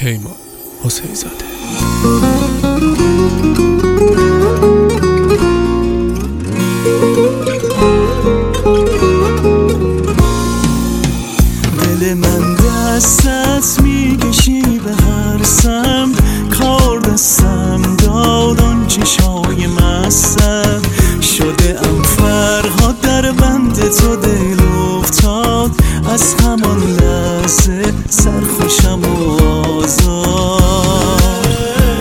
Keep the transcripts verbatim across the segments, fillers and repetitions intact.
پیمان حسین زاده. دل من دستت میکشی به هر سمت، کار دستم دادان چشای مستت شده ام فرهاد در بند تو دل افتاد، از همان لحظه سرخوشم و آزاد.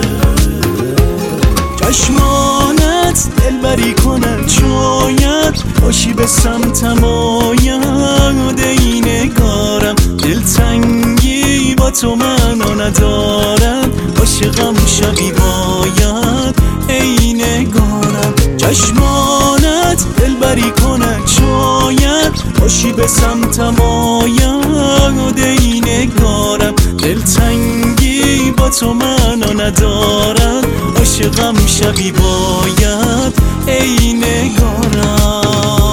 چشمانت دلبری کنن شاید باشی به سمتم آید، ای نگارم دلتنگی با تو منو ندارم، عاشقم شوی باید ای نگارم. چشمانت دلبری کنن شاید باشی به سمتم آید، ای نگارم دلتنگی با تو منو ندارم، عاشقم شوی باید ای نگارم.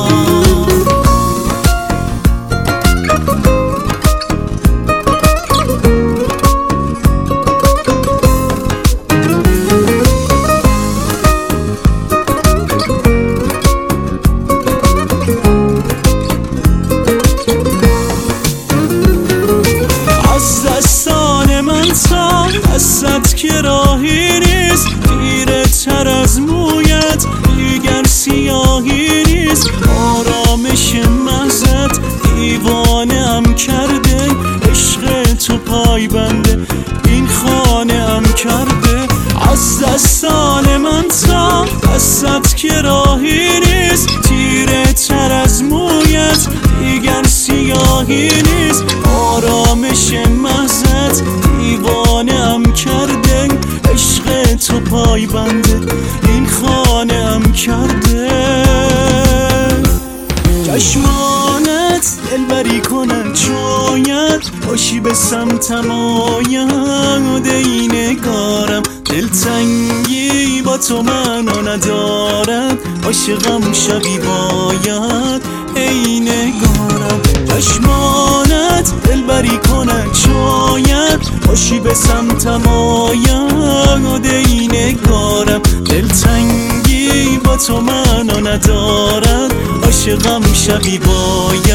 دستت که راهی نیست، تیره تر از مویت دیگر سیاهی نیست، آرامش مغزت دیوانه ام کرده، عشق تو پای بنده این خانه ام کرده. از دستان من تا دستت که راهی نیست، تیره تر از مویت دیگر سیاهی نیست، آرامش مغزت دیوانه ام کرده، عشق تو پای بنده این خانه ام کرده. چشمانت دلبری کنن شاید باشی به سمتم آید، ای نگارم دلتنگی با تو منو ندارد، عاشقم شوی باید ای نگارم. چشمانت دلبری کنن شاید باشی به سمتم آید، ای نگارم دلتنگی با تو منو ندارد، عاشقم شوی باید